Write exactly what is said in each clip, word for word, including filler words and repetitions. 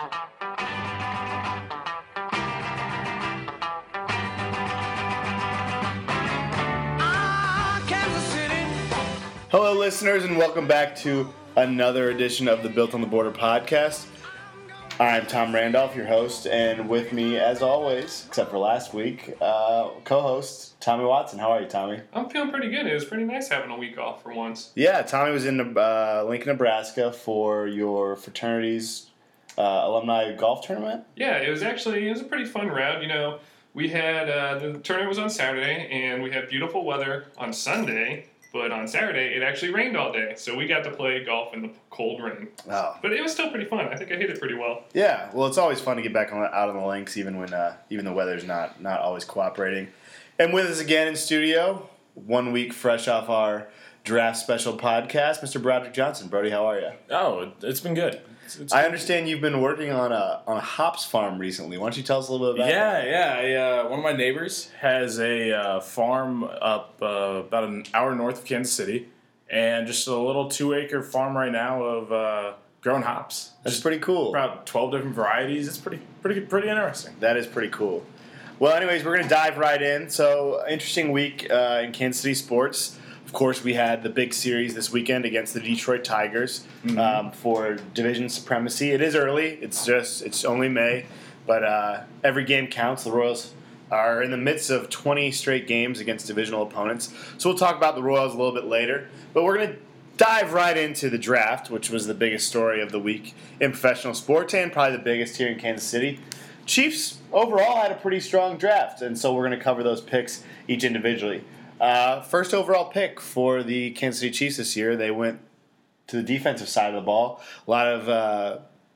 Hello, listeners, and welcome back to another edition of the Built on the Border podcast. I'm Tom Randolph, your host, and with me, as always, except for last week, uh, co-host Tommy Watson. How are you, Tommy? I'm feeling pretty good. It was pretty nice having a week off for once. Yeah, Tommy was in uh, Lincoln, Nebraska for your fraternity's uh, alumni golf tournament. Yeah, it was actually it was a pretty fun round. You know, we had uh, the tournament was on Saturday, and we had beautiful weather on Sunday. But on Saturday, it actually rained all day, so we got to play golf in the cold rain. Oh. But it was still pretty fun. I think I hit it pretty well. Yeah, well, it's always fun to get back on the, out on the links, even when uh, even the weather's not not always cooperating. And with us again in studio, one week fresh off our draft special podcast, Mister Broderick Johnson. Brody, how are you? Oh, it's been good. It's, it's I good. understand you've been working on a on a hops farm recently. Why don't you tell us a little bit about Yeah, that? yeah. I, uh, one of my neighbors has a uh, farm up uh, about an hour north of Kansas City, and just a little two-acre farm right now of uh, growing hops. That's Just pretty cool. About twelve different varieties. It's pretty, pretty, pretty interesting. That is pretty cool. Well, anyways, we're going to dive right in. So, interesting week uh, in Kansas City sports. Of course, we had the big series this weekend against the Detroit Tigers Mm-hmm. um, for division supremacy. It is early. It's just it's only May, but uh, every game counts. The Royals are in the midst of twenty straight games against divisional opponents. So we'll talk about the Royals a little bit later. But we're going to dive right into the draft, which was the biggest story of the week in professional sports and probably the biggest here in Kansas City. Chiefs overall had a pretty strong draft, and so we're going to cover those picks each individually. Uh, first overall pick for the Kansas City Chiefs this year, they went to the defensive side of the ball. A lot of uh,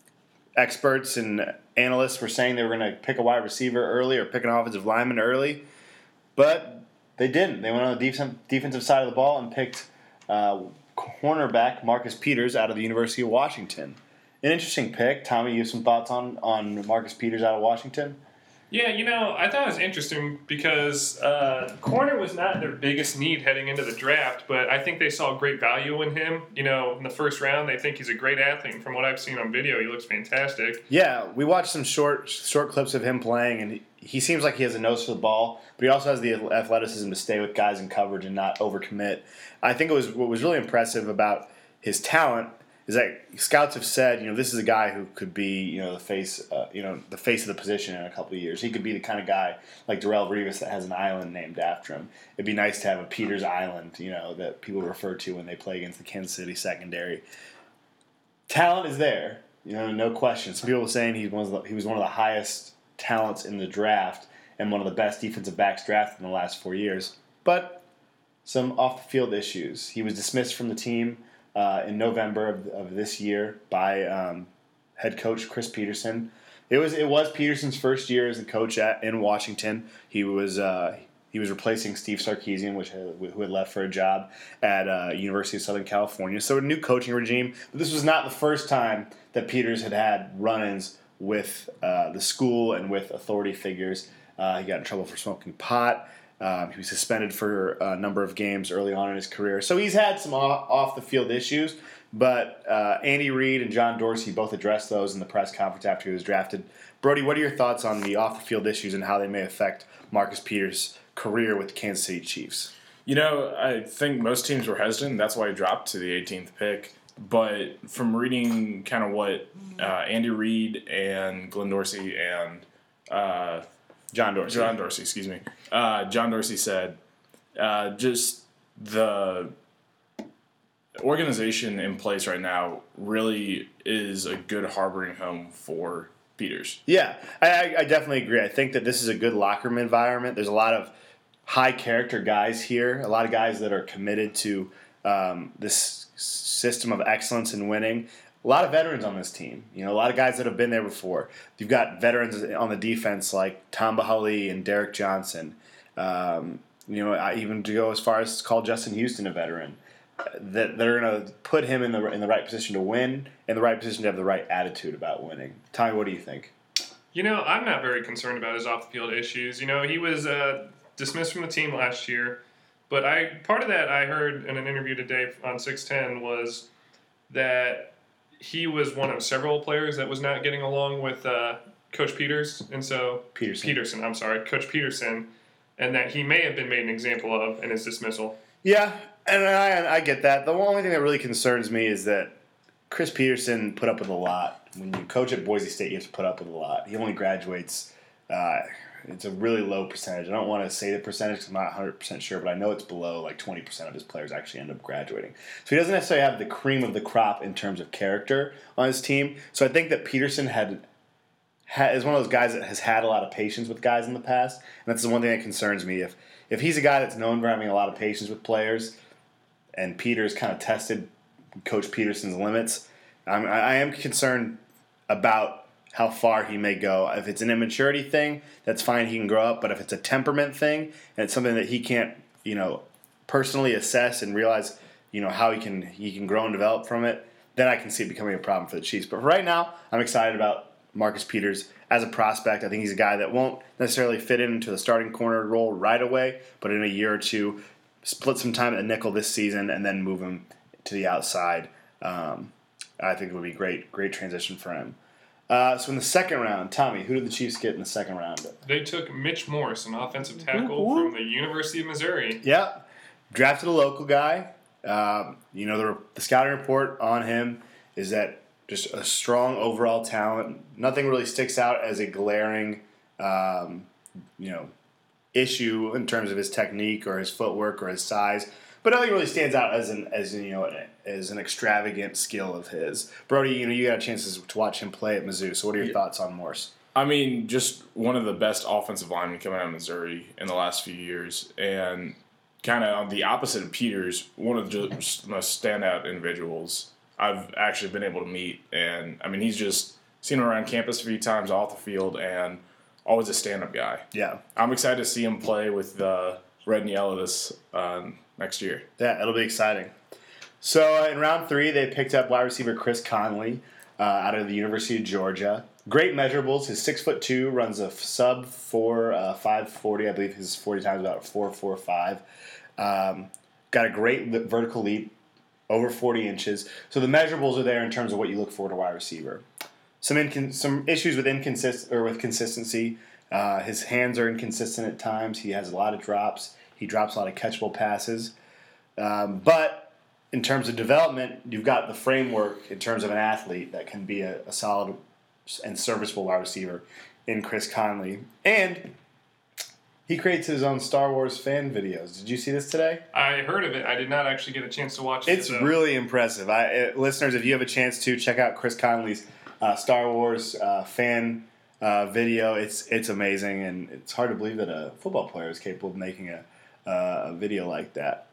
experts and analysts were saying they were going to pick a wide receiver early or pick an offensive lineman early, but they didn't. They went on the def- defensive side of the ball and picked uh, cornerback Marcus Peters out of the University of Washington. An interesting pick. Tommy, you have some thoughts on, on Marcus Peters out of Washington? Yeah, you know, I thought it was interesting because uh, corner was not their biggest need heading into the draft, but I think they saw great value in him. You know, in the first round, they think he's a great athlete. From what I've seen on video, he looks fantastic. Yeah, we watched some short short clips of him playing, and he, he seems like he has a nose for the ball, but he also has the athleticism to stay with guys in coverage and not overcommit. I think it was what was really impressive about his talent is that scouts have said, you know, this is a guy who could be, you know, the face, uh, you know, the face of the position in a couple of years. He could be the kind of guy like Darrelle Revis that has an island named after him. It'd be nice to have a Peters Island, you know, that people refer to when they play against the Kansas City secondary. Talent is there, you know, no question. Some people were saying he was he was one of the highest talents in the draft and one of the best defensive backs drafted in the last four years. But some off the field issues. He was dismissed from the team Uh, in November of, of this year by um, head coach Chris Peterson. It was it was Peterson's first year as a coach at, in Washington. He was uh, he was replacing Steve Sarkisian, which had, who had left for a job at uh, University of Southern California. So a new coaching regime. But this was not the first time that Peters had had run-ins with uh, the school and with authority figures. Uh, he got in trouble for smoking pot. Um, he was suspended for a number of games early on in his career. So he's had some off-the-field issues, but uh, Andy Reid and John Dorsey both addressed those in the press conference after he was drafted. Brody, what are your thoughts on the off-the-field issues and how they may affect Marcus Peters' career with the Kansas City Chiefs? You know, I think most teams were hesitant. That's why he dropped to the eighteenth pick. But from reading kind of what uh, Andy Reid and Glenn Dorsey and uh, John Dorsey. John Dorsey, excuse me. Uh, John Dorsey said, uh, just the organization in place right now really is a good harboring home for Peters. Yeah, I, I definitely agree. I think that this is a good locker room environment. There's a lot of high character guys here, a lot of guys that are committed to um, this system of excellence and winning. A lot of veterans on this team. You know, a lot of guys that have been there before. You've got veterans on the defense like Tom Bahali and Derek Johnson. Um, you know, I even to go as far as call Justin Houston a veteran. That they're going to put him in the in the right position to win, in the right position to have the right attitude about winning. Tommy, what do you think? You know, I'm not very concerned about his off-the-field issues. You know, he was uh, dismissed from the team last year, but I part of that I heard in an interview today on six ten was that he was one of several players that was not getting along with uh, Coach Peters, and so Peterson. Peterson, I'm sorry, Coach Peterson, and that he may have been made an example of in his dismissal. Yeah, and I I get that. The only thing that really concerns me is that Chris Peterson put up with a lot. When you coach at Boise State, you have to put up with a lot. He only graduates. Uh, it's a really low percentage. I don't want to say the percentage because I'm not one hundred percent sure, but I know it's below like twenty percent of his players actually end up graduating. So he doesn't necessarily have the cream of the crop in terms of character on his team. So I think that Peterson had, had is one of those guys that has had a lot of patience with guys in the past. And that's the one thing that concerns me. If, if he's a guy that's known for having a lot of patience with players and Peters kind of tested Coach Peterson's limits, I'm, I am concerned about how far he may go. If it's an immaturity thing, that's fine. He can grow up. But if it's a temperament thing and it's something that he can't, you know, personally assess and realize, you know, how he can he can grow and develop from it, then I can see it becoming a problem for the Chiefs. But for right now, I'm excited about Marcus Peters as a prospect. I think he's a guy that won't necessarily fit into the starting corner role right away, but in a year or two, split some time at the nickel this season and then move him to the outside. Um, I think it would be great, great transition for him. Uh, so in the second round, Tommy, who did the Chiefs get in the second round? They took Mitch Morse, an offensive tackle Ooh. from the University of Missouri. Yeah, drafted a local guy. Um, you know, the, the scouting report on him is that just a strong overall talent. Nothing really sticks out as a glaring, um, you know, issue in terms of his technique or his footwork or his size. But nothing really stands out as an as you know as an extravagant skill of his. Brody, you know, you got a chance to watch him play at Mizzou. So what are your yeah. thoughts on Morse? I mean, just one of the best offensive linemen coming out of Missouri in the last few years, and kind of on the opposite of Peters, one of the just most standout individuals I've actually been able to meet. And I mean, he's just seen him around campus a few times off the field, and always a stand-up guy. Yeah, I'm excited to see him play with the red and yellow this uh, next year. Yeah, it'll be exciting. So uh, in round three, they picked up wide receiver Chris Conley uh, out of the University of Georgia. Great measurables. He's six foot two, runs a sub four uh, five forty. I believe his forty times about four four five. Um, got a great vertical leap, over forty inches. So the measurables are there in terms of what you look for in a wide receiver. Some incon- some issues with inconsist or with consistency. Uh, his hands are inconsistent at times. He has a lot of drops. He drops a lot of catchable passes. Um, but in terms of development, you've got the framework in terms of an athlete that can be a, a solid and serviceable wide receiver in Chris Conley. And he creates his own Star Wars fan videos. Did you see this today? I heard of it. I did not actually get a chance to watch it. It's though. really impressive. I, uh, listeners, if you have a chance to, check out Chris Conley's uh, Star Wars uh, fan uh, video. It's it's amazing, and it's hard to believe that a football player is capable of making a, uh, a video like that.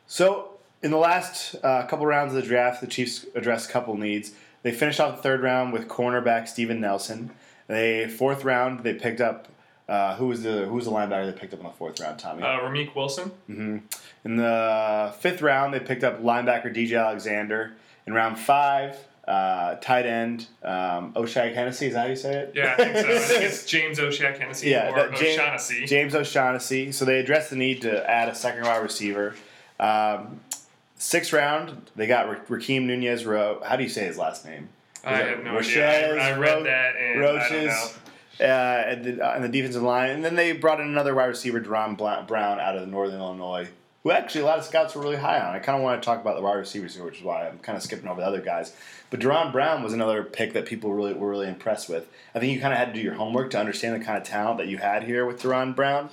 So in the last uh, couple rounds of the draft, the Chiefs addressed a couple needs. They finished off the third round with cornerback Steven Nelson. They fourth round, they picked up uh, who was the who was the linebacker they picked up in the fourth round, Tommy? Uh, Ramik Wilson. Mm-hmm. In the fifth round, they picked up linebacker D J Alexander. In round five, uh, tight end um, Oshai Hennessy. Is that how you say it? Yeah, I think so. I think it's James Oshai Hennessy yeah, or James, O'Shaughnessy. James O'Shaughnessy. So they addressed the need to add a second wide receiver. Um, sixth round, they got Ra- Rakeem Nunez Ro. How do you say his last name? Is I have no idea. I, I read Ro- that and Roaches, I don't know. Uh, and the, uh, and the defensive line. And then they brought in another wide receiver, Deron Brown, out of Northern Illinois, who actually a lot of scouts were really high on. I kind of want to talk about the wide receivers here, which is why I'm kind of skipping over the other guys. But Deron Brown was another pick that people really were really impressed with. I think you kind of had to do your homework to understand the kind of talent that you had here with Deron Brown.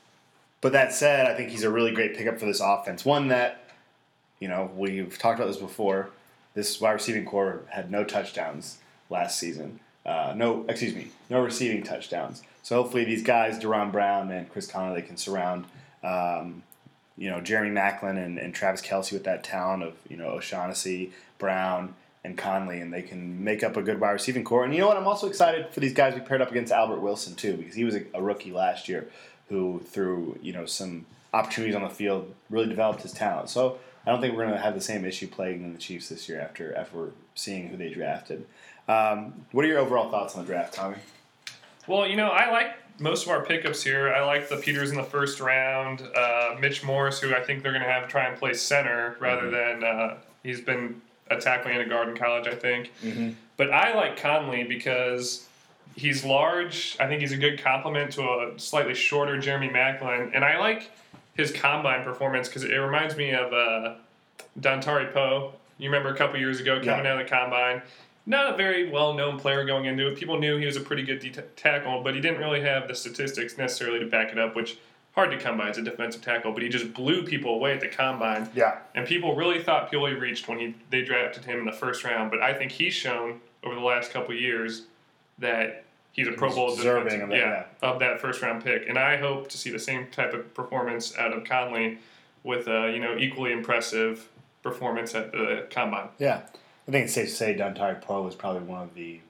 But that said, I think he's a really great pickup for this offense. One that, you know, we've talked about this before. This wide receiving core had no touchdowns last season. Uh, no, excuse me, no receiving touchdowns. So hopefully these guys, Deron Brown and Chris Conley, they can surround, um, you know, Jeremy Maclin and, and Travis Kelce with that talent of, you know, O'Shaughnessy, Brown, and Conley, and they can make up a good wide receiving core. And you know what? I'm also excited for these guys we paired up against Albert Wilson too, because he was a, a rookie last year who, through you know some opportunities on the field, really developed his talent. So I don't think we're going to have the same issue plaguing the Chiefs this year after after seeing who they drafted. Um, what are your overall thoughts on the draft, Tommy? Well, you know, I like most of our pickups here. I like the Peters in the first round, uh, Mitch Morse, who I think they're going to have try and play center rather mm-hmm. than uh, he's been a tackle and a guard in college, I think. Mm-hmm. But I like Conley because he's large. I think he's a good complement to a slightly shorter Jeremy Maclin. And I like his combine performance because it reminds me of uh, Dontari Poe. You remember a couple years ago coming Yeah. out of the combine. Not a very well-known player going into it. People knew he was a pretty good de- tackle, but he didn't really have the statistics necessarily to back it up, which hard to come by as a defensive tackle. But he just blew people away at the combine. Yeah. And people really thought Pioli reached when he they drafted him in the first round. But I think he's shown over the last couple of years that he's a Pro Bowl deserving defensive, of it, yeah, of that first round pick. And I hope to see the same type of performance out of Conley with a you know equally impressive performance at the combine. Yeah. I think it's safe to say Dontari Poe was probably one of the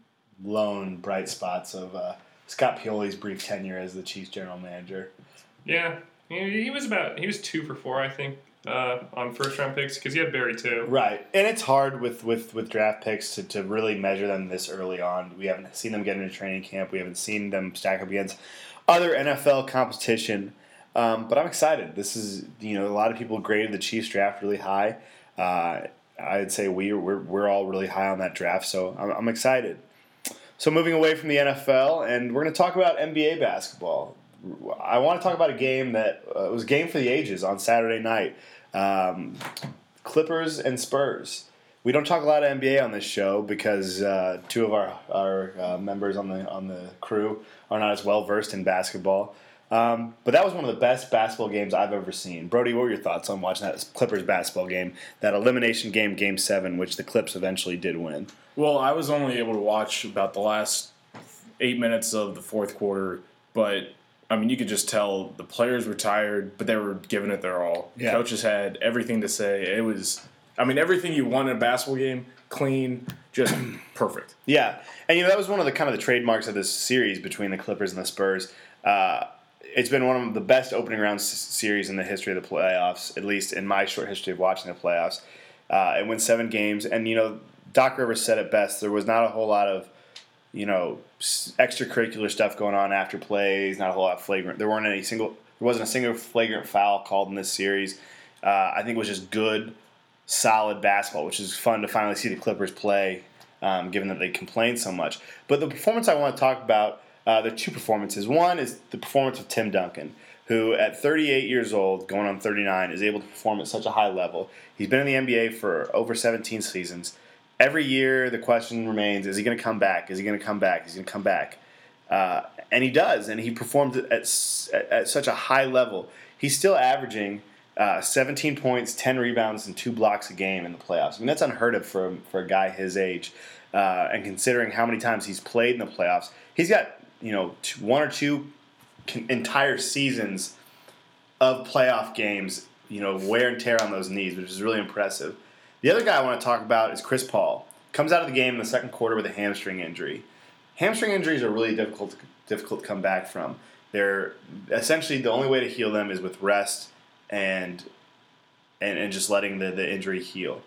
lone bright spots of uh, Scott Pioli's brief tenure as the Chiefs general manager. Yeah, he, he was about he was two for four, I think, uh, on first round picks because he had Barry too. Right, and it's hard with, with, with draft picks to, to really measure them this early on. We haven't seen them get into training camp. We haven't seen them stack up against other N F L competition. Um, but I'm excited. This is you know a lot of people graded the Chiefs draft really high. Uh, I'd say we we're we're all really high on that draft, so I'm, I'm excited. So moving away from the N F L, and we're going to talk about N B A basketball. I want to talk about a game that uh, was a game for the ages on Saturday night. Um, Clippers and Spurs. We don't talk a lot of N B A on this show because uh, two of our our uh, members on the on the crew are not as well versed in basketball. Um, but that was one of the best basketball games I've ever seen. Brody, what were your thoughts on watching that Clippers basketball game, that elimination game, Game Seven, which the Clips eventually did win? Well, I was only able to watch about the last eight minutes of the fourth quarter, but I mean, you could just tell the players were tired, but they were giving it their all. Yeah. Coaches had everything to say. It was, I mean, everything you want in a basketball game, clean, just perfect. Yeah, and you know that was one of the kind of the trademarks of this series between the Clippers and the Spurs. Uh, it's been one of the best opening round s- series in the history of the playoffs, at least in my short history of watching the playoffs. Uh, it went seven games, and you know Doc Rivers said it best. There was not a whole lot of you know s- extracurricular stuff going on after plays. Not a whole lot of flagrant. There weren't any single. There wasn't a single flagrant foul called in this series. Uh, I think it was just good, solid basketball, which is fun to finally see the Clippers play, um, given that they complained so much. But the performance I want to talk about. Uh, there are two performances. One is the performance of Tim Duncan, who at thirty-eight years old, going on thirty-nine, is able to perform at such a high level. He's been in the N B A for over seventeen seasons. Every year, the question remains, is he going to come back? Is he going to come back? Is he going to come back? Uh, and he does, and he performed at, at, at such a high level. He's still averaging uh, seventeen points, ten rebounds, and two blocks a game in the playoffs. I mean, that's unheard of for, for a guy his age. Uh, and considering how many times he's played in the playoffs, he's got you know, two, one or two con- entire seasons of playoff games, you know, wear and tear on those knees, which is really impressive. The other guy I want to talk about is Chris Paul. Comes out of the game in the second quarter with a hamstring injury. Hamstring injuries are really difficult, difficult to come back from. They're essentially the only way to heal them is with rest and and, and just letting the, the injury heal.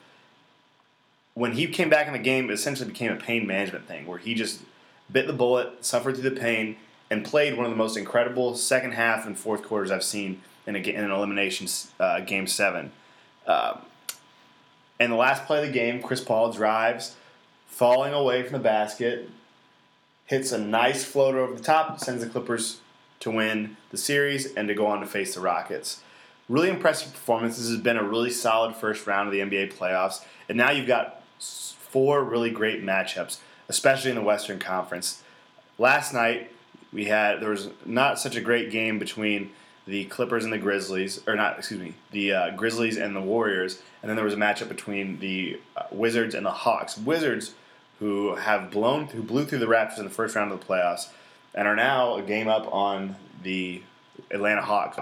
When he came back in the game, it essentially became a pain management thing where he just bit the bullet, suffered through the pain, and played one of the most incredible second half and fourth quarters I've seen in, a, in an elimination uh, game seven. Um, and the last play of the game, Chris Paul drives, falling away from the basket, hits a nice floater over the top, sends the Clippers to win the series and to go on to face the Rockets. Really impressive performance. This has been a really solid first round of the N B A playoffs, and now you've got four really great matchups, especially in the Western Conference. Last night, we had there was not such a great game between the Clippers and the Grizzlies, or not, excuse me, the uh, Grizzlies and the Warriors, and then there was a matchup between the uh, Wizards and the Hawks. Wizards, who have blown, who blew through the Raptors in the first round of the playoffs, and are now a game up on the Atlanta Hawks.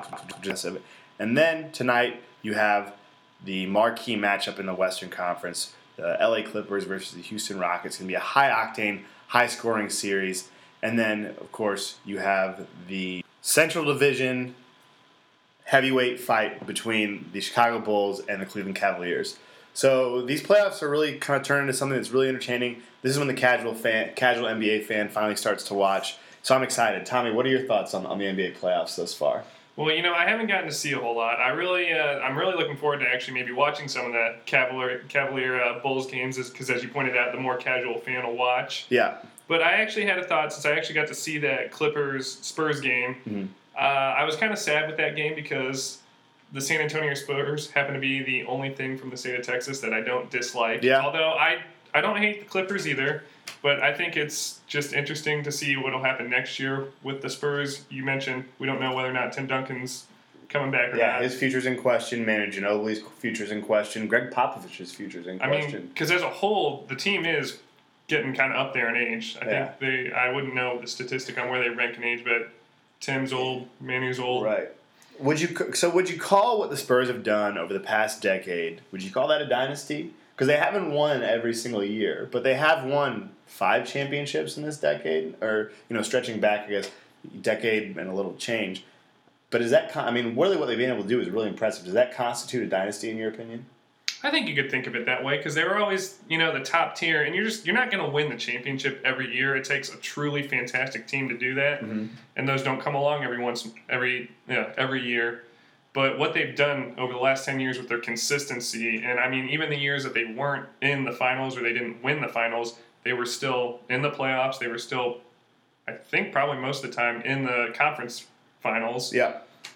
And then tonight you have the marquee matchup in the Western Conference. The L A Clippers versus the Houston Rockets. It's going to be a high-octane, high-scoring series. And then, of course, you have the Central Division heavyweight fight between the Chicago Bulls and the Cleveland Cavaliers. So these playoffs are really kind of turning into something that's really entertaining. This is when the casual fan, casual N B A fan finally starts to watch. So I'm excited. Tommy, what are your thoughts on, on the N B A playoffs thus far? Well, you know, I haven't gotten to see a whole lot. I really, uh, I'm really looking forward to actually maybe watching some of the Cavalier, Cavalier uh, Bulls games, because as you pointed out, the more casual fan will watch. Yeah. But I actually had a thought, since I actually got to see that Clippers Spurs game. Mm-hmm. Uh, I was kind of sad with that game because the San Antonio Spurs happen to be the only thing from the state of Texas that I don't dislike. Yeah. Although I, I don't hate the Clippers either. But I think it's just interesting to see what will happen next year with the Spurs. You mentioned we don't know whether or not Tim Duncan's coming back or Yeah, not. his future's in question. Manu Ginobili's future's in question. Greg Popovich's future's in I question. mean, because as a whole, the team is getting kind of up there in age. I Yeah. think they. I wouldn't know the statistic on where they rank in age, but Tim's old, Manu's old. Right. Would you so would you call what the Spurs have done over the past decade? Would you call that a dynasty? Because they haven't won every single year, but they have won five championships in this decade, or you know, stretching back, I guess, decade and a little change. But is that? Con- I mean, really, what they've been able to do is really impressive. Does that constitute a dynasty in your opinion? I think you could think of it that way because they were always, you know, the top tier, and you're just you're not going to win the championship every year. It takes a truly fantastic team to do that, Mm-hmm. and those don't come along every once every you know, every year. But what they've done over the last ten years with their consistency, and I mean, even the years that they weren't in the finals or they didn't win the finals, they were still in the playoffs. They were still, I think, probably most of the time in the conference finals. Yeah.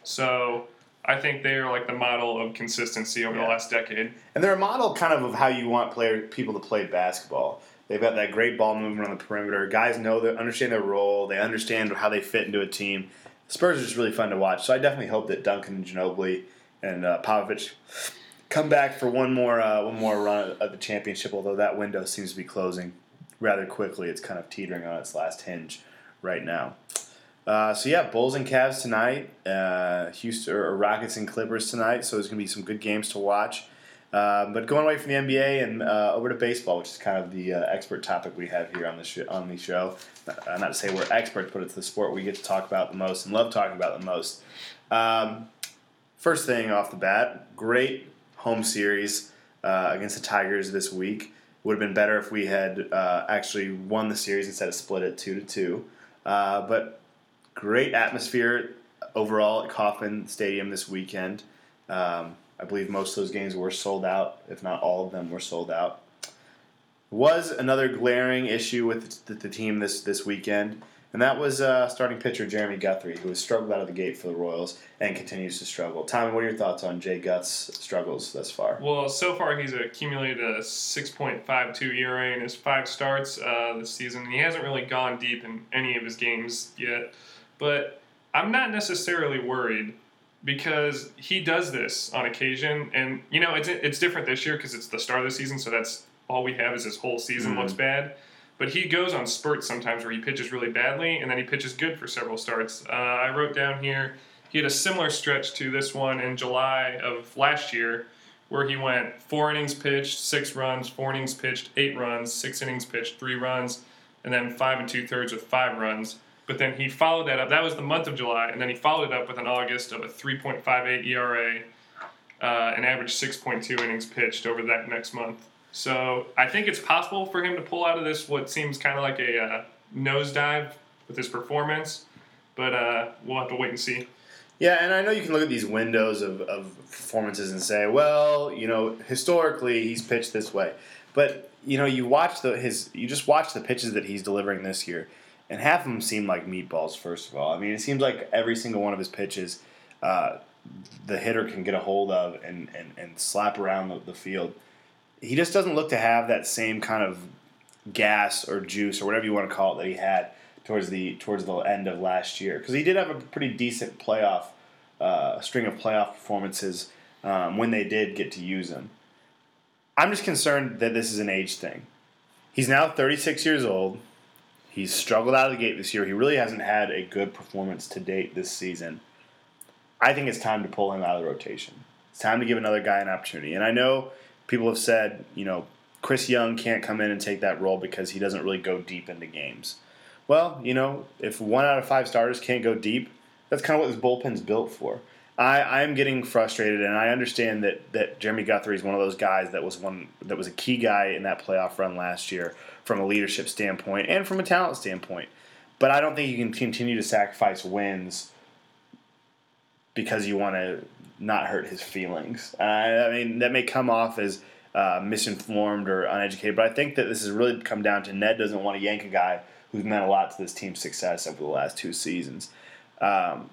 So I think they are like the model of consistency over Yeah. the last decade. And they're a model kind of of how you want player people to play basketball. They've got that great ball movement on the perimeter. Guys know that understand their role. They understand how they fit into a team. Spurs are just really fun to watch. So I definitely hope that Duncan and Ginobili and uh, Popovich come back for one more uh, one more run at the championship. Although that window seems to be closing rather quickly. It's kind of teetering on its last hinge right now. Uh, so yeah, Bulls and Cavs tonight. Uh, Houston or Rockets and Clippers tonight. So there's going to be some good games to watch. Uh, but going away from the N B A and uh, over to baseball, which is kind of the uh, expert topic we have here on the sh- on the show. Uh, not to say we're experts, but it's the sport we get to talk about the most and love talking about the most. Um, first thing off the bat, great home series uh, against the Tigers this week. Would have been better if we had uh, actually won the series instead of split it two to two. Uh, but great atmosphere overall at Kauffman Stadium this weekend. Um, I believe most of those games were sold out, if not all of them were sold out. Was another glaring issue with the, the team this, this weekend, and that was uh, starting pitcher Jeremy Guthrie, who has struggled out of the gate for the Royals and continues to struggle. Tommy, what are your thoughts on Jay Guth's struggles thus far? Well, so far he's accumulated a six point five two E R A in his five starts uh, this season. He hasn't really gone deep in any of his games yet, but I'm not necessarily worried because he does this on occasion, and you know it's it's different this year because it's the start of the season, so that's all we have is his whole season Mm-hmm. looks bad. But he goes on spurts sometimes where he pitches really badly, and then he pitches good for several starts. Uh, I wrote down here he had a similar stretch to this one in July of last year, where he went four innings pitched, six runs, four innings pitched, eight runs, six innings pitched, three runs, and then five and two thirds with five runs. But then he followed that up. That was the month of July, and then he followed it up with an August of a three point five eight E R A, uh, an average six point two innings pitched over that next month. So I think it's possible for him to pull out of this what seems kind of like a uh, nosedive with his performance, but uh, we'll have to wait and see. Yeah, and I know you can look at these windows of, of performances and say, well, you know, historically he's pitched this way. But, you know, you watch the his you just watch the pitches that he's delivering this year, and half of them seem like meatballs, first of all. I mean, it seems like every single one of his pitches uh, the hitter can get a hold of and, and, and slap around the, the field. He just doesn't look to have that same kind of gas or juice or whatever you want to call it that he had towards the towards the end of last year, because he did have a pretty decent playoff uh, string of playoff performances um, when they did get to use him. I'm just concerned that this is an age thing. He's now thirty-six years old. He's struggled out of the gate this year. He really hasn't had a good performance to date this season. I think it's time to pull him out of the rotation. It's time to give another guy an opportunity. And I know people have said, you know, Chris Young can't come in and take that role because he doesn't really go deep into games. Well, you know, if one out of five starters can't go deep, that's kind of what this bullpen's built for. I, I am getting frustrated, and I understand that, that Jeremy Guthrie is one of those guys that was one that was a key guy in that playoff run last year from a leadership standpoint and from a talent standpoint. But I don't think you can continue to sacrifice wins because you want to not hurt his feelings. Uh, I mean, that may come off as uh, misinformed or uneducated, but I think that this has really come down to Ned doesn't want to yank a guy who's meant a lot to this team's success over the last two seasons. Um,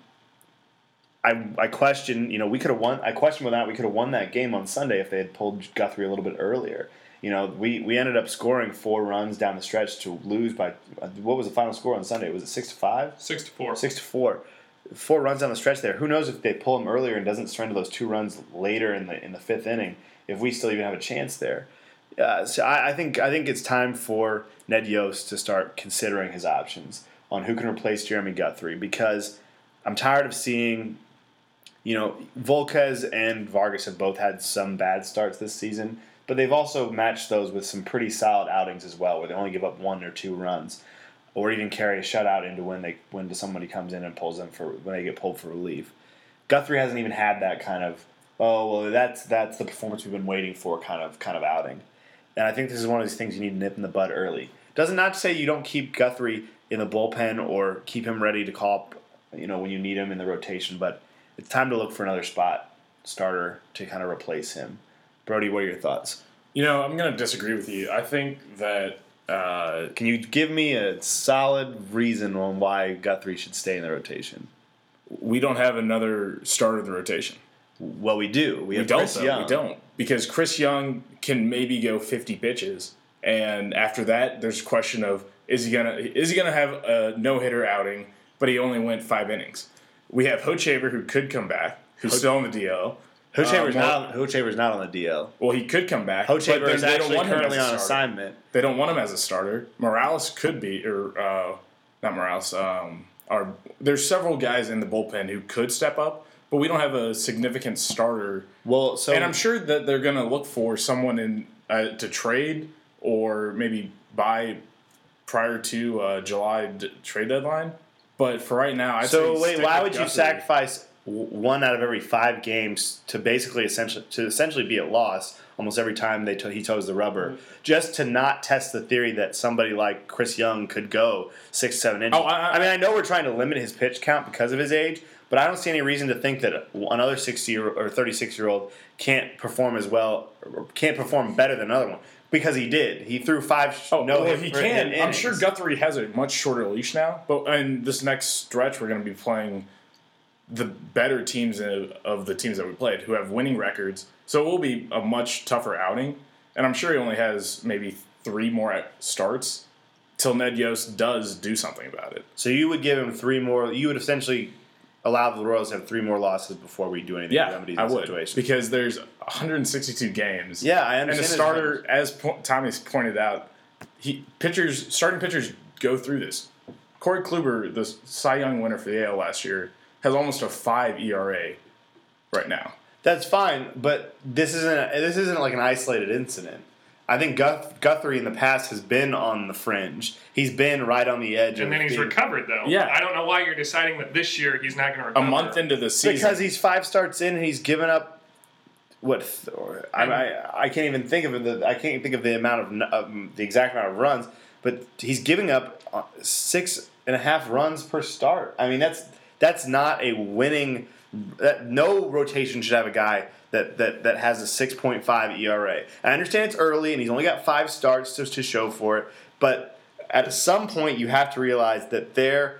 I I question, you know, we could have won. I question whether or not we could have won that game on Sunday if they had pulled Guthrie a little bit earlier. You know, we, we ended up scoring four runs down the stretch to lose by what was the final score on Sunday? Was it six to five? Six to four. Six to four. Four runs down the stretch there. Who knows if they pull him earlier and doesn't surrender those two runs later in the in the fifth inning, if we still even have a chance there. Uh, so I, I think I think it's time for Ned Yost to start considering his options on who can replace Jeremy Guthrie, because I'm tired of seeing, you know, Volquez and Vargas have both had some bad starts this season, but they've also matched those with some pretty solid outings as well, where they only give up one or two runs, or even carry a shutout into when they when somebody comes in and pulls them for when they get pulled for relief. Guthrie hasn't even had that kind of oh well that's that's the performance we've been waiting for kind of kind of outing, and I think this is one of these things you need to nip in the bud early. Doesn't not to say you don't keep Guthrie in the bullpen or keep him ready to call up, you know, when you need him in the rotation, but it's time to look for another spot starter to kind of replace him. Brody, what are your thoughts? You know, I'm going to disagree with you. I think that uh, Can you give me a solid reason on why Guthrie should stay in the rotation? we don't have another starter in the rotation. Well, we do. We, We have don't, Chris though. Young. We don't. Because Chris Young can maybe go fifty pitches, and after that, there's a question of is he gonna is he gonna have a no hitter outing? But he only went five innings. We have Hochevar, who could come back, who's Ho- still on the D L. Hochevar's Uh, not. Hochevar's not on the D L. Well, he could come back. but Hochevar then is they don't actually want him currently as a on starter. assignment. They don't want him as a starter. Morales could be, or uh, not Morales. Um, or there's several guys in the bullpen who could step up, but we don't have a significant starter. Well, so And I'm sure that they're going to look for someone in uh, to trade or maybe buy prior to uh, July d- trade deadline. But for right now, I'd So say wait, stick why with would you Guthrie. sacrifice w- one out of every five games to basically essentially to essentially be a loss almost every time they to- he toes the rubber, just to not test the theory that somebody like Chris Young could go six, seven inches? Oh, I- I- I mean, I know we're trying to limit his pitch count because of his age, but I don't see any reason to think that another sixty or thirty-six year old can't perform as well, or can't perform better than another one. Because he did. He threw five Oh, no well, hit he for- can. in I'm sure innings. Guthrie has a much shorter leash now. But in this next stretch, we're going to be playing the better teams of, of the teams that we played who have winning records. So it will be a much tougher outing. And I'm sure he only has maybe three more starts till Ned Yost does do something about it. So you would give him three more. You would essentially allow the Royals to have three more losses before we do anything to Yeah, remedy I the would. situation. Because there's one hundred sixty-two games. Yeah, I And understand. a his starter, numbers. as po- Tommy's pointed out, he pitchers starting pitchers go through this. Corey Kluber, the Cy Young winner for the A L last year, has almost a five E R A right now. That's fine, but this isn't a, this isn't like an isolated incident. I think Guth- Guthrie in the past has been on the fringe. He's been right on the edge. And of then he's being, recovered, though. Yeah. I don't know why you're deciding that this year he's not going to A recover. month into the season, because he's five starts in and he's given up. What th- or- I, I I can't even think of the I can't think of the amount of n- um, the exact amount of runs, but he's giving up uh, six and a half runs per start. I mean that's that's not a winning. That no rotation should have a guy that that, that has a six point five E R A. I understand it's early and he's only got five starts to, to show for it, but at some point you have to realize that there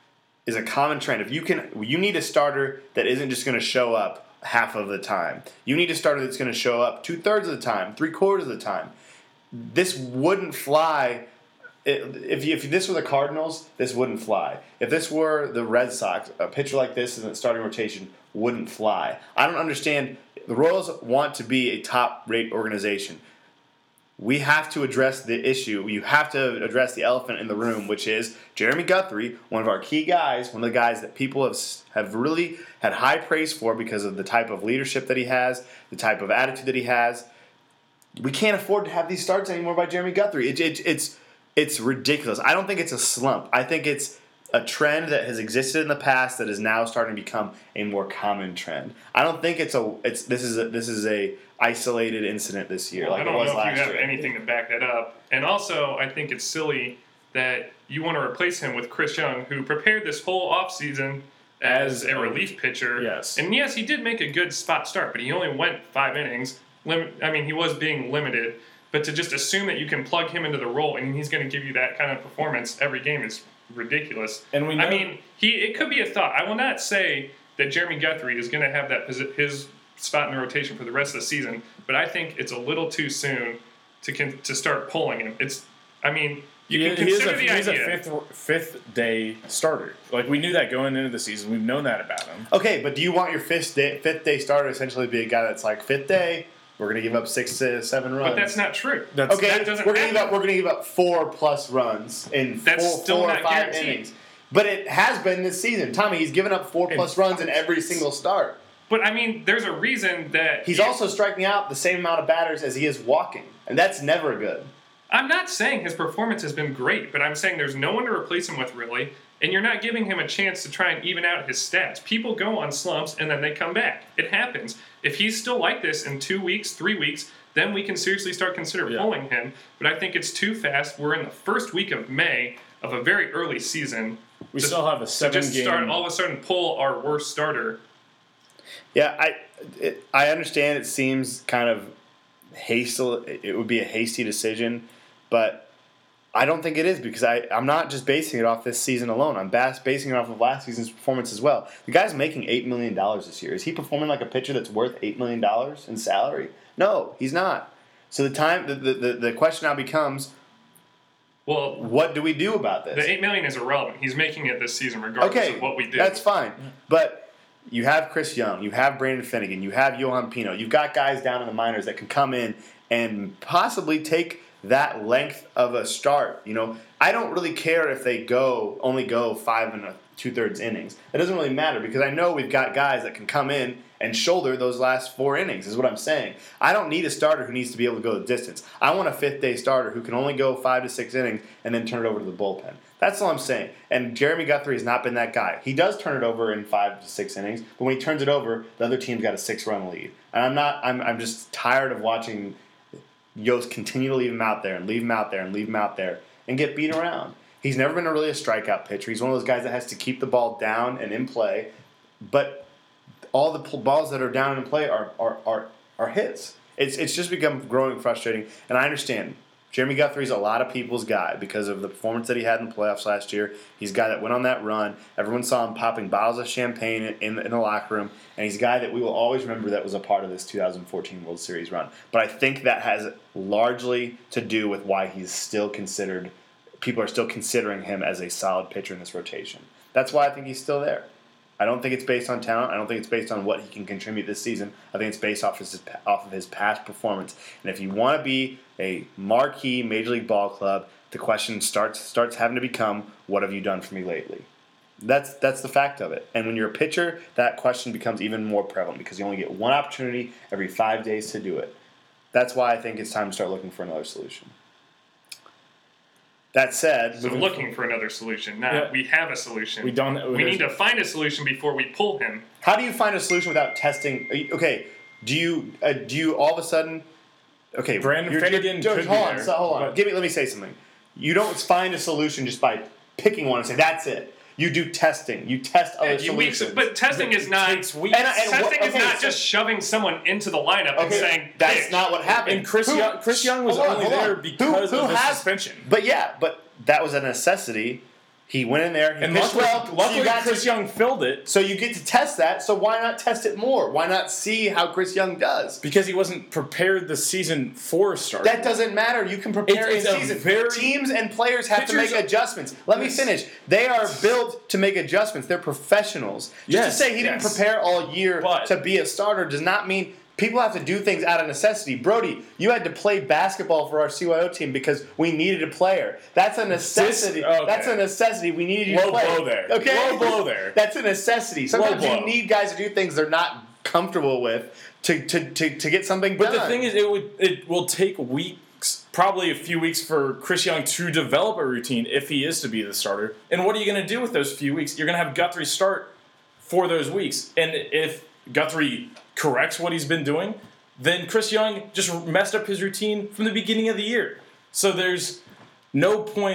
is a common trend. If you can, you need a starter that isn't just going to show up half of the time. You need a starter that's going to show up two thirds of the time, three quarters of the time. This wouldn't fly. If you, if this were the Cardinals, this wouldn't fly. If this were the Red Sox, a pitcher like this in the starting rotation wouldn't fly. I don't understand. The Royals want to be a top-rate organization. We have to address the issue. You have to address the elephant in the room, which is Jeremy Guthrie, one of our key guys, one of the guys that people have have really had high praise for because of the type of leadership that he has, the type of attitude that he has. We can't afford to have these starts anymore by Jeremy Guthrie. It, it, it's it's ridiculous. I don't think it's a slump. I think it's a trend that has existed in the past that is now starting to become a more common trend. I don't think it's a it's this is a, this is a isolated incident this year Well, like I it don't was know if last you have year. anything to back that up. And also, I think it's silly that you want to replace him with Chris Young, who prepared this whole offseason as, As a a- relief pitcher. yes. And yes, he did make a good spot start, but he only went five innings. Lim- I mean, he was being limited. But to just assume that you can plug him into the role and he's going to give you that kind of performance every game is ridiculous. And we know- I mean, he it could be a thought. I will not say that Jeremy Guthrie is going to have that posi- his spot in the rotation for the rest of the season, but I think it's a little too soon to con- to start pulling him. It's, I mean, you He, can he is consider a, the he's idea. a fifth fifth day starter. Like we knew that going into the season. We've known that about him. Okay, but do you want your fifth day, fifth day starter essentially to be a guy that's like fifth day? We're gonna give up six to seven runs. But that's not true. That's Okay, that doesn't we're gonna give happen. up. We're gonna give up four plus runs in That's four, still four or not five guaranteed. innings. But it has been this season. Tommy, he's given up four plus runs in every single start. But I mean, there's a reason that He's he- also striking out the same amount of batters as he is walking, and that's never good. I'm not saying his performance has been great, but I'm saying there's no one to replace him with really, and you're not giving him a chance to try and even out his stats. People go on slumps and then they come back. It happens. If he's still like this in two weeks, three weeks, then we can seriously start consider Yeah. pulling him. But I think it's too fast. We're in the first week of May of a very early season. We to- still have a to seven just game. start all of a sudden pull our worst starter. Yeah, I it, I understand it seems kind of hastily. It would be a hasty decision, but I don't think it is because I, I'm not just basing it off this season alone. I'm bas- basing it off of last season's performance as well. The guy's making eight million dollars this year. Is he performing like a pitcher that's worth eight million dollars in salary? No, he's not. So the time the, the, the, the question now becomes, Well, what do we do about this? the eight million is irrelevant. He's making it this season regardless Okay, of what we do. that's fine. But you have Chris Young, you have Brandon Finnegan, you have Johan Pino. You've got guys down in the minors that can come in and possibly take that length of a start. You know, I don't really care if they go only go five and a two thirds innings. It doesn't really matter because I know we've got guys that can come in and shoulder those last four innings. Is what I'm saying. I don't need a starter who needs to be able to go the distance. I want a fifth day starter who can only go five to six innings and then turn it over to the bullpen. That's all I'm saying. And Jeremy Guthrie has not been that guy. He does turn it over in five to six innings, but when he turns it over, the other team's got a six-run lead. And I'm not. I'm. I'm just tired of watching Yost continue to leave him out there and leave him out there and leave him out there and get beat around. He's never been a really a strikeout pitcher. He's one of those guys that has to keep the ball down and in play, but all the pl- balls that are down and in play are are are, are his. It's it's just become growing frustrating, and I understand. Jeremy Guthrie's a lot of people's guy because of the performance that he had in the playoffs last year. He's a guy that went on that run. Everyone saw him popping bottles of champagne in, in, the, in the locker room, and he's a guy that we will always remember that was a part of this two thousand fourteen World Series run. But I think that has largely to do with why he's still considered, people are still considering him as a solid pitcher in this rotation. That's why I think he's still there. I don't think it's based on talent. I don't think it's based on what he can contribute this season. I think it's based off his off of his past performance. And if you want to be a marquee Major League Ball club, the question starts starts having to become, what have you done for me lately? That's that's the fact of it. And when you're a pitcher, that question becomes even more prevalent because you only get one opportunity every five days to do it. That's why I think it's time to start looking for another solution. That said, So looking for another solution. Now Yeah. we have a solution. We don't. We need to find a solution before we pull him. how do you find a solution without testing? are you- Okay, do you uh, do you all of a sudden? Okay, Brandon you're- Finnegan you're- could be hold on, there, so hold on. but- Give me. Let me say something. You don't find a solution just by picking one and say that's it. You do testing. You test other Yeah, you weeks, solutions. but testing is not. takes weeks. And I- and testing what- is okay, not so- just shoving someone into the lineup and Okay, saying that's pitch. not what happened. And Chris Who- Young, Chris Young was hold on, only hold on. there Who- because who of the has- suspension. But yeah, but that was a necessity. He went in there. He And pitched luckily, well. so luckily you got Chris to, Young filled it So you get to test that. So why not test it more? Why not see how Chris Young does? because he wasn't prepared this season for a start. That doesn't matter. You can prepare It's- in it's a season. very- Teams and players have to Pitchers make are- adjustments. Let me Yes. finish. They are built to make adjustments. They're professionals. Just Yes, to say he didn't yes. prepare all year But- to be a starter does not mean people have to do things out of necessity. Brody, you had to play basketball for our C Y O team because we needed a player. That's a necessity. okay. That's a necessity. We needed you Low to play. blow there. Okay? Low blow there. That's a necessity. Sometimes blow. you need guys to do things they're not comfortable with to, to, to, to get something But done. the thing is, it would it will take weeks, probably a few weeks, for Chris Young to develop a routine if he is to be the starter. And what are you going to do with those few weeks? You're going to have Guthrie start for those weeks, and if Guthrie corrects what he's been doing, then Chris Young just messed up his routine from the beginning of the year. So there's no point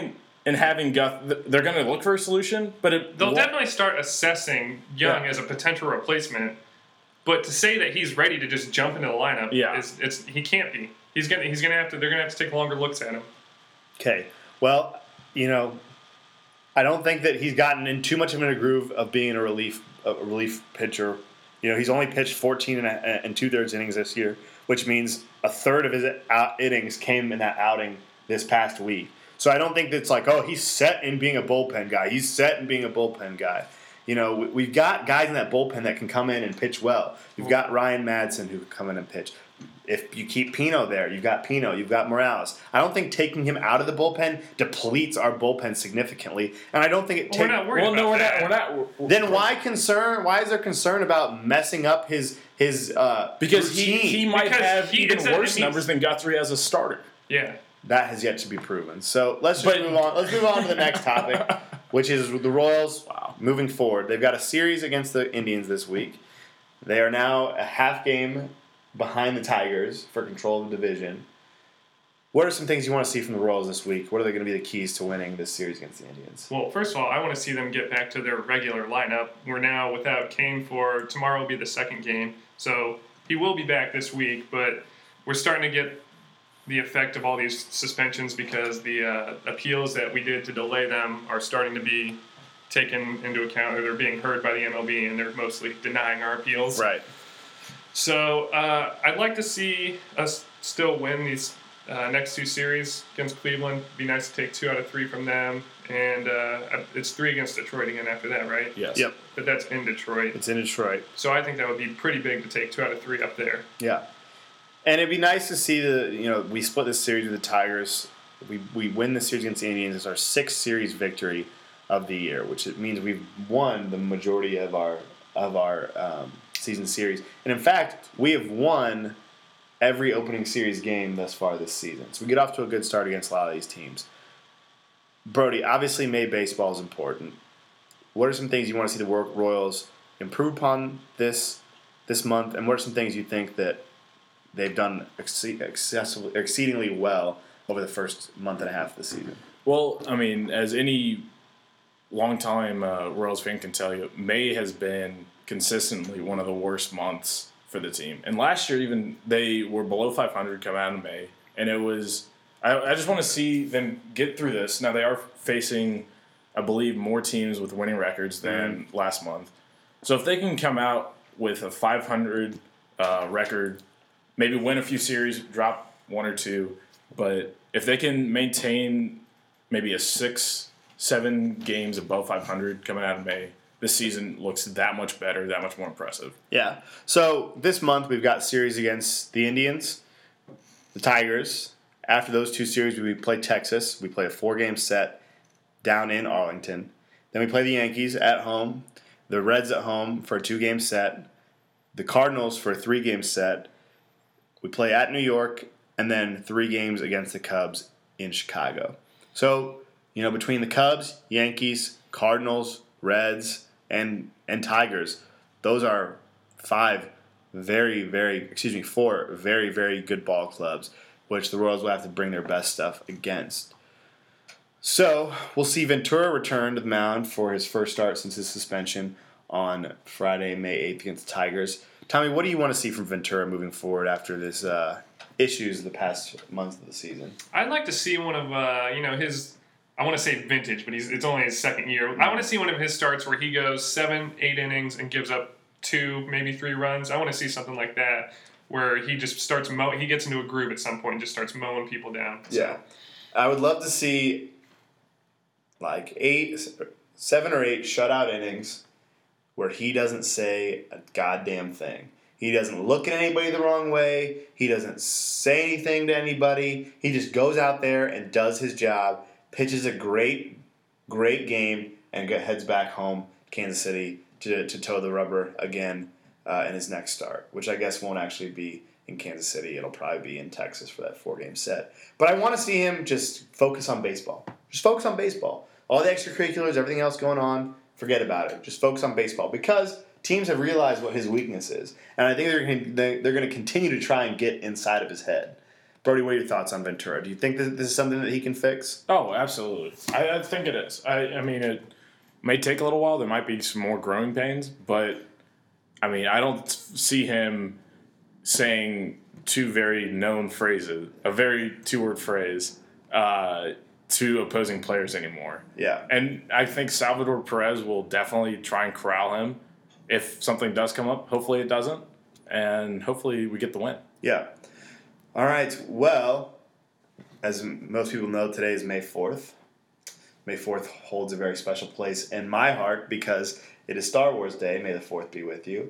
and having Guth, they're going to look for a solution, but it, they'll what, definitely start assessing Young Yeah. as a potential replacement. But to say that he's ready to just jump into the lineup, Yeah. is it's he can't be. He's gonna he's gonna have to. They're gonna have to take longer looks at him. Okay. Well, you know, I don't think that he's gotten in too much of a groove of being a relief a relief pitcher. You know, he's only pitched fourteen and, a, and two thirds innings this year, which means a third of his out innings came in that outing this past week. So I don't think that's like, oh, he's set in being a bullpen guy. He's set in being a bullpen guy. You know, we- we've got guys in that bullpen that can come in and pitch well. You've got Ryan Madsen who can come in and pitch. If you keep Pino there, you've got Pino, you've got Morales. I don't think taking him out of the bullpen depletes our bullpen significantly, and I don't think it. Well, we're ta- not worried well, about no, we're that. not. We're not. We're, then why concern? Why is there concern about messing up his his uh, Because he, routine? he might Because have he- even it's a- it worse means- numbers than Guthrie as a starter. Yeah. That has yet to be proven. So let's just But- move on. Let's move on to the next topic, which is the Royals. Wow. Moving forward, they've got a series against the Indians this week. They are now a half game behind the Tigers for control of the division. What are some things you want to see from the Royals this week? What are they going to be the keys to winning this series against the Indians? Well, first of all, I want to see them get back to their regular lineup. We're now without Kane for tomorrow will be the second game, so he will be back this week. But we're starting to get the effect of all these suspensions because the uh, appeals that we did to delay them are starting to be taken into account, or they're being heard by the M L B, and they're mostly denying our appeals. Right. So uh, I'd like to see us still win these uh, next two series against Cleveland. Be nice to take two out of three from them, and uh, it's three against Detroit again after that, right? Yes. Yep. But that's in Detroit. It's in Detroit. So I think that would be pretty big to take two out of three up there. Yeah. And it'd be nice to see the, you know, we split this series with the Tigers. We we win the series against the Indians. It's our sixth series victory of the year, which it means we've won the majority of our of our um, season series. And in fact, we have won every opening series game thus far this season. So we get off to a good start against a lot of these teams. Brody, obviously May baseball is important. What are some things you want to see the Royals improve upon this this month, and what are some things you think that they've done exce- excessively, exceedingly well over the first month and a half of the season? Well, I mean, as any longtime uh, Royals fan can tell you, May has been consistently one of the worst months for the team. And last year, even they were below five hundred coming out of May, and it was. I, I just want to see them get through this. Now they are facing, I believe, more teams with winning records than mm-hmm. last month. So if they can come out with a five hundred uh, record, maybe win a few series, drop one or two, but if they can maintain maybe a six, seven games above five hundred coming out of May, this season looks that much better, that much more impressive. Yeah. So this month we've got series against the Indians, the Tigers. After those two series, we play Texas. We play a four-game set down in Arlington. Then we play the Yankees at home, the Reds at home for a two-game set, the Cardinals for a three-game set. We play at New York, and then three games against the Cubs in Chicago. So, you know, between the Cubs, Yankees, Cardinals, Reds, and and Tigers, those are five very, very, excuse me, four very, very good ball clubs, which the Royals will have to bring their best stuff against. So, we'll see Ventura return to the mound for his first start since his suspension on Friday, May eighth against the Tigers. Tommy, what do you want to see from Ventura moving forward after this uh, issues the past months of the season? I'd like to see one of uh, you know his. I want to say vintage, but he's it's only his second year. I want to see one of his starts where he goes seven, eight innings and gives up two, maybe three runs. I want to see something like that where he just starts mow. He gets into a groove at some point and just starts mowing people down. So. Yeah, I would love to see like eight, seven or eight shutout innings where he doesn't say a goddamn thing. He doesn't look at anybody the wrong way. He doesn't say anything to anybody. He just goes out there and does his job, pitches a great, great game, and heads back home, Kansas City, to, to toe the rubber again uh, in his next start, which I guess won't actually be in Kansas City. It'll probably be in Texas for that four-game set. But I want to see him just focus on baseball. Just focus on baseball. All the extracurriculars, everything else going on, forget about it. Just focus on baseball because teams have realized what his weakness is, and I think they're going to, they're going to continue to try and get inside of his head Brody, what are your thoughts on Ventura? Do you think that this is something that he can fix? Oh, absolutely. I, I think it is. I, I mean, it may take a little while. There might be some more growing pains, but I mean, I don't see him saying two very known phrases, a very two-word phrase, uh, to opposing players anymore. Yeah. And I think Salvador Perez will definitely try and corral him if something does come up. Hopefully it doesn't. And hopefully we get the win. Yeah. All right. Well, as most people know, today is May fourth. May fourth holds a very special place in my heart because it is Star Wars Day. May the fourth be with you.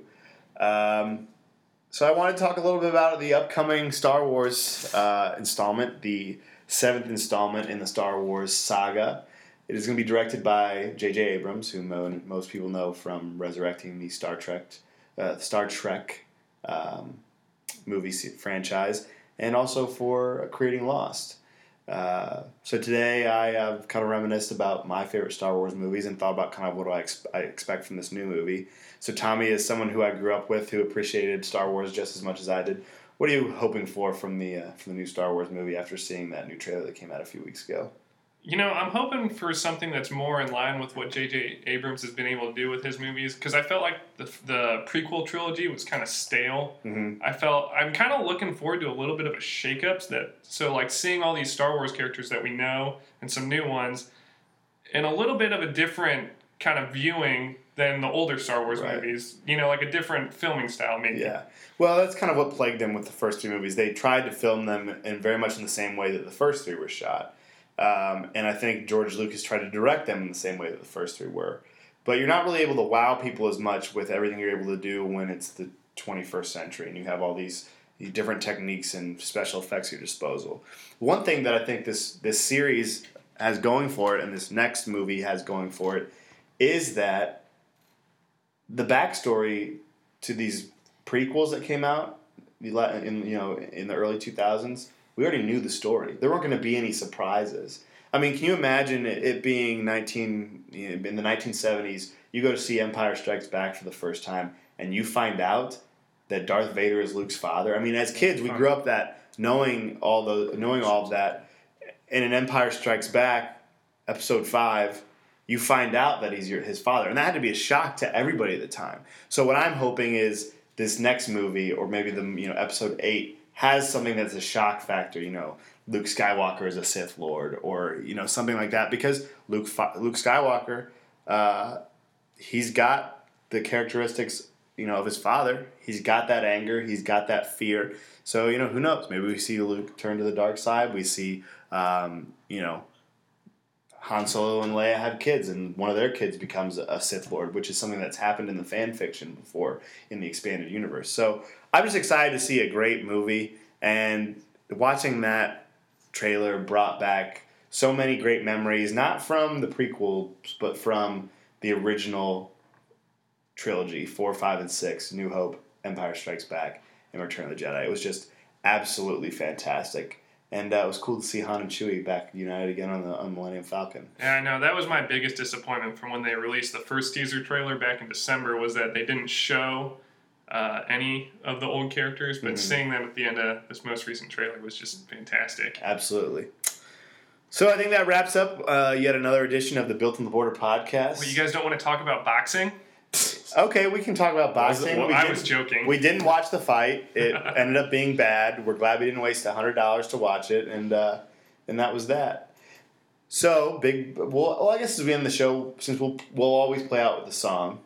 Um, so I want to talk a little bit about the upcoming Star Wars uh, installment, the seventh installment in the Star Wars saga. It is going to be directed by J J Abrams, who mo- most people know from resurrecting the Star Trek, uh, Star Trek um, movie franchise, and also for creating Lost. Uh, so today I have kind of reminisced about my favorite Star Wars movies and thought about kind of what do I, ex- I expect from this new movie. So Tommy is someone who I grew up with who appreciated Star Wars just as much as I did. What are you hoping for from the uh, from the new Star Wars movie after seeing that new trailer that came out a few weeks ago? You know, I'm hoping for something that's more in line with what J J Abrams has been able to do with his movies, because I felt like the the prequel trilogy was kind of stale. Mm-hmm. I felt I'm kind of looking forward to a little bit of a shakeup. That so like seeing all these Star Wars characters that we know and some new ones, and a little bit of a different kind of viewing than the older Star Wars right. movies. You know, like a different filming style, maybe. Yeah. Well, that's kind of what plagued them with the first three movies. They tried to film them in very much in the same way that the first three were shot. Um, and I think George Lucas tried to direct them in the same way that the first three were. But you're not really able to wow people as much with everything you're able to do when it's the twenty-first century and you have all these, these different techniques and special effects at your disposal. One thing that I think this, this series has going for it and this next movie has going for it is that the backstory to these prequels that came out in you know in the early two thousands, we already knew the story. There weren't going to be any surprises. I mean, can you imagine it being nineteen you know, in the nineteen seventies? You go to see Empire Strikes Back for the first time, and you find out that Darth Vader is Luke's father. I mean, as kids, we grew up that knowing all the knowing all of that. And in Empire Strikes Back, Episode Five, you find out that he's your, his father, and that had to be a shock to everybody at the time. So what I'm hoping is this next movie, or maybe the you know Episode Eight, has something that's a shock factor. You know, Luke Skywalker is a Sith Lord, or you know something like that, because Luke Luke Skywalker, uh, he's got the characteristics you know of his father. He's got that anger. He's got that fear. So you know who knows? Maybe we see Luke turn to the dark side. We see um, you know. Han Solo and Leia have kids, and one of their kids becomes a Sith Lord, which is something that's happened in the fan fiction before in the expanded universe. So I'm just excited to see a great movie, and watching that trailer brought back so many great memories, not from the prequels, but from the original trilogy, four, five, and six, New Hope, Empire Strikes Back, and Return of the Jedi. It was just absolutely fantastic. And uh, it was cool to see Han and Chewie back united again on the on Millennium Falcon. Yeah, I know. That was my biggest disappointment from when they released the first teaser trailer back in December, was that they didn't show uh, any of the old characters, but mm-hmm. seeing them at the end of this most recent trailer was just fantastic. Absolutely. So I think that wraps up uh, yet another edition of the Built on the Border podcast. Well, you guys don't want to talk about boxing? Okay, we can talk about boxing. Well, we I was joking. We didn't watch the fight. It ended up being bad. We're glad we didn't waste one hundred dollars to watch it, and uh, and that was that. So, big. Well, well, I guess as we end the show, since we'll, we'll always play out with the song,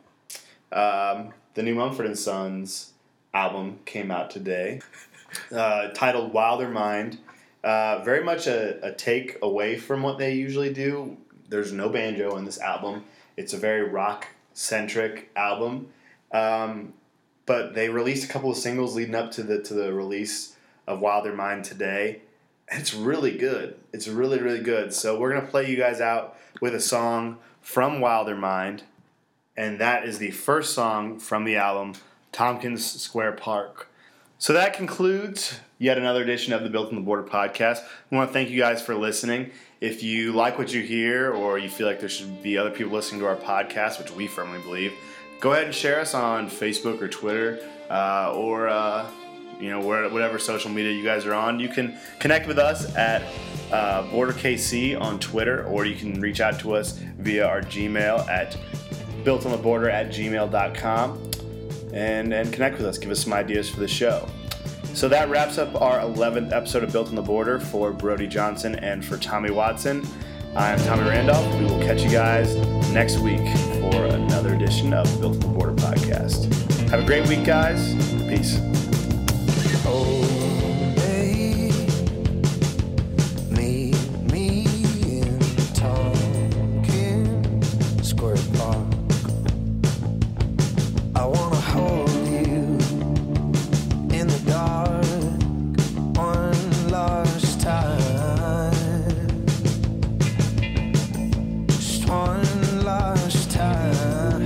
um, the new Mumford and Sons album came out today, uh, titled Wilder Mind. Uh, very much a, a take away from what they usually do. There's no banjo in this album. It's a very rock centric album, um, but they released a couple of singles leading up to the to the release of Wilder Mind today, and it's really good. It's really really good. So we're gonna play you guys out with a song from Wilder Mind, and that is the first song from the album, Tompkins Square Park. So that concludes yet another edition of the Built on the Border podcast. We want to thank you guys for listening. If you like what you hear, or you feel like there should be other people listening to our podcast, which we firmly believe, go ahead and share us on Facebook or Twitter, uh, or uh, you know, where, whatever social media you guys are on. You can connect with us at uh, Border K C on Twitter, or you can reach out to us via our Gmail at builtontheborder at gmail dot com and, and connect with us. Give us some ideas for the show. So that wraps up our eleventh episode of Built on the Border for Brody Johnson and for Tommy Watson. I'm Tommy Randolph. We will catch you guys next week for another edition of Built on the Border podcast. Have a great week, guys. Peace. Oh, babe, meet me in Tonkin Square Park. I wanna hold you in the dark one last time, just one last time.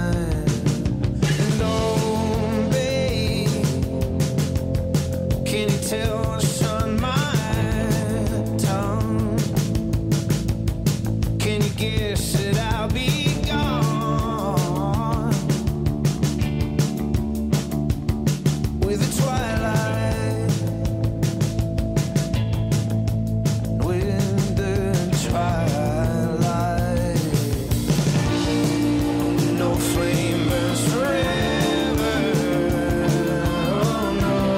And oh, babe, can you tell the sun my tongue? Can you guess that I'll be gone with the twilight, with the twilight? No flame burns forever. Oh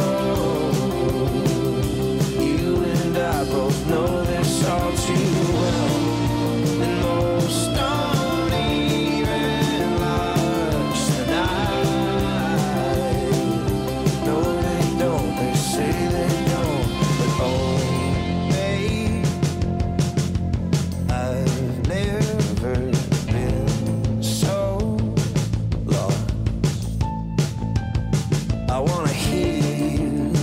no, you and I both know this all too well. And most don't even last the night. No, they don't. They say they don't. But oh, babe, I've never been so lost. I wanna hear you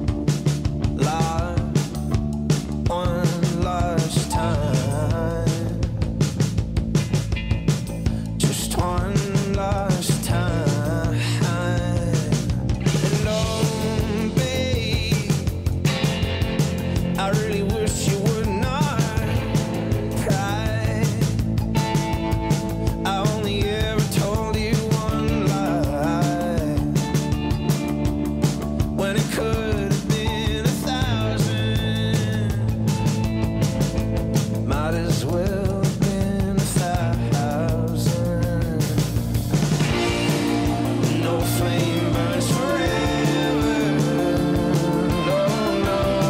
loud one last time, just one last time. And oh, babe, I really wish you would not cry. I only ever told you one lie, when it could have been a thousand. Might as well have been a thousand. No flame burns forever. No,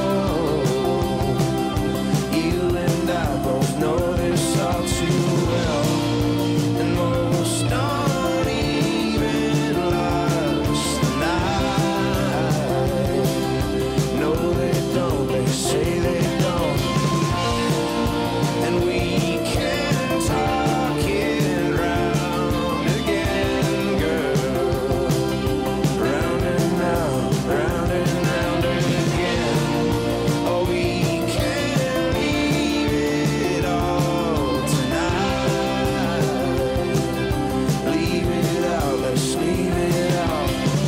no. You and I both know this all too well. And most don't even last the night. No, they don't. They say they don't. And we can talk it round again, girl. Round and round, round and round again. Oh, we can leave it all tonight. Leave it out, let's leave it out.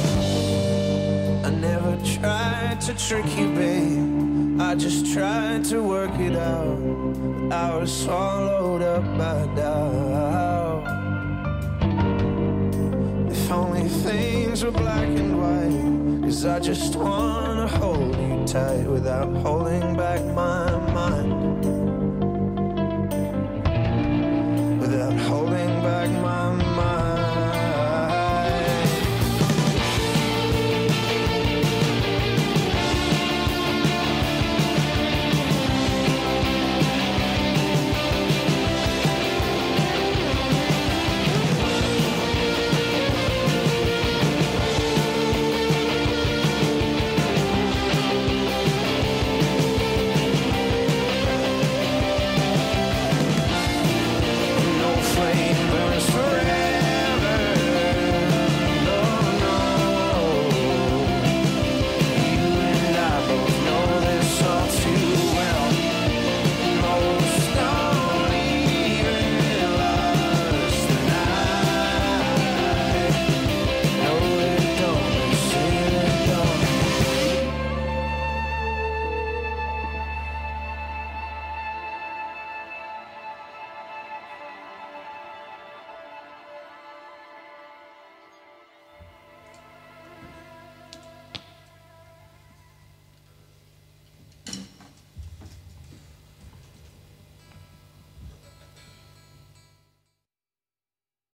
I never tried to trick you, babe. I just tried to work it out. But I was swallowed up by doubt. If only things were black and white. Cause I just wanna hold you tight without holding back my mind.